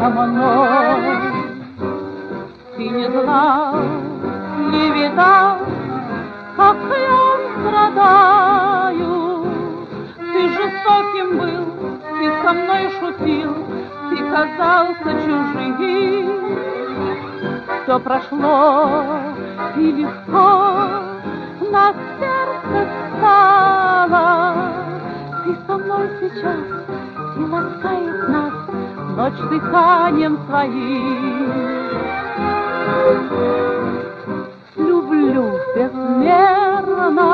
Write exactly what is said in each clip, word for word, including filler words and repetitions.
со мной. Ты не знал, не видал, как я страдаю. Ты жестоким был, ты со мной шутил, ты казался чужим. Все прошло и легко на сердце стало. Ты со мной сейчас и ласкает нас ночь дыханием своим. Люблю безмерно,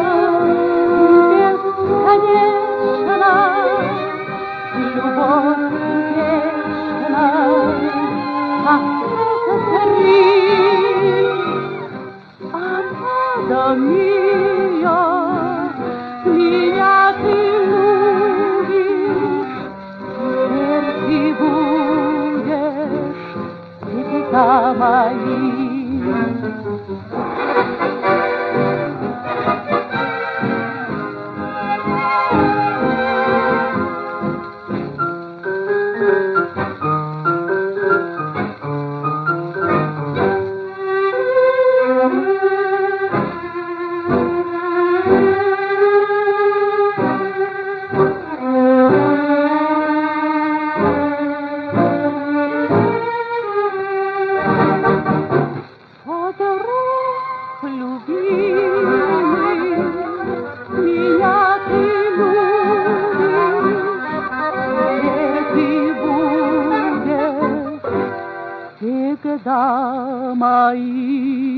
бесконечно, любовь вечна, как это зари. Амада мия, меня ты любишь, теперь ты будешь всегда моим. Всегда мои.